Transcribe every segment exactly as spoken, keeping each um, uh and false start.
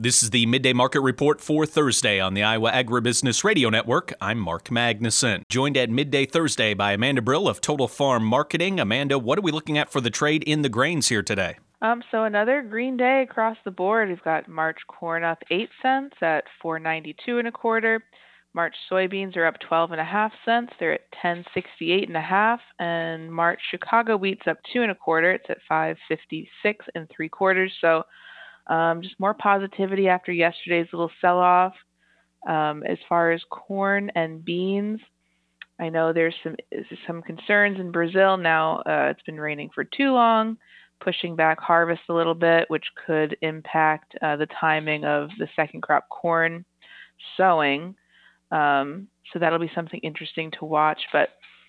This is the Midday Market Report for Thursday on the Iowa Agribusiness Radio Network. I'm Mark Magnuson, joined at midday Thursday by Amanda Brill of Total Farm Marketing. Amanda, what are we looking at for the trade in the grains here today? Um, so another green day across the board. We've got March corn up eight cents at four ninety-two and a quarter. March soybeans are up twelve and a half cents. They're at ten sixty-eight and a half. And March Chicago wheat's up two and a quarter. It's at five fifty-six and three quarters. So um, just more positivity after yesterday's little sell-off. Um, as far as corn and beans, I know there's some some concerns in Brazil now. Uh, it's been raining for too long, pushing back harvest a little bit, which could impact uh, the timing of the second crop corn sowing. Um, so that'll be something interesting to watch. But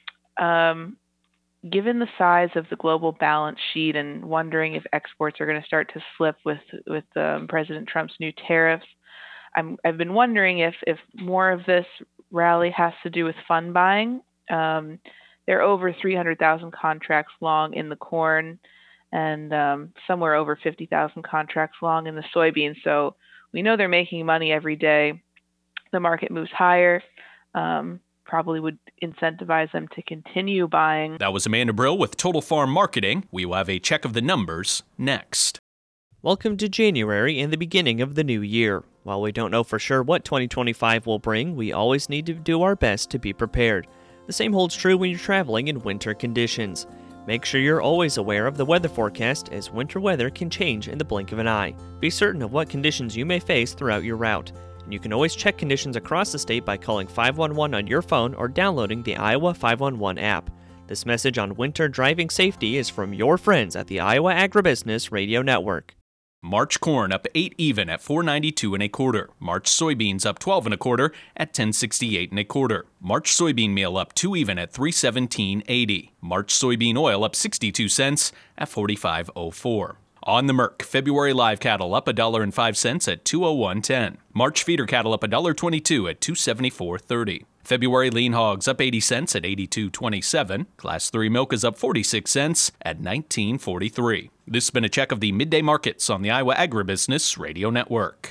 um, given the size of the global balance sheet and wondering if exports are going to start to slip with with um, President Trump's new tariffs, I'm, I've been wondering if if more of this rally has to do with fund buying. Um, there are over three hundred thousand contracts long in the corn, and um, somewhere over fifty thousand contracts long in the soybeans. So we know they're making money every day. The market moves higher, um, probably would incentivize them to continue buying. That was Amanda Brill with Total Farm Marketing. We will have a check of the numbers next. Welcome to January and the beginning of the new year. While we don't know for sure what twenty twenty-five will bring, we always need to do our best to be prepared. The same holds true when you're traveling in winter conditions. Make sure you're always aware of the weather forecast, as winter weather can change in the blink of an eye. Be certain of what conditions you may face throughout your route. And you can always check conditions across the state by calling five one one on your phone or downloading the Iowa five one one app. This message on winter driving safety is from your friends at the Iowa Agribusiness Radio Network. March corn up eight even at four ninety-two and a quarter. March soybeans up twelve and a quarter at ten sixty-eight and a quarter. March soybean meal up two even at three seventeen eighty. March soybean oil up sixty-two cents at forty-five oh four. On the Merc, February live cattle up one dollar and five cents at two oh one ten. March feeder cattle up one dollar and twenty-two cents at two seventy-four thirty. February lean hogs up eighty cents at eighty-two twenty-seven. Class three milk is up forty-six cents at nineteen forty-three. This has been a check of the midday markets on the Iowa Agribusiness Radio Network.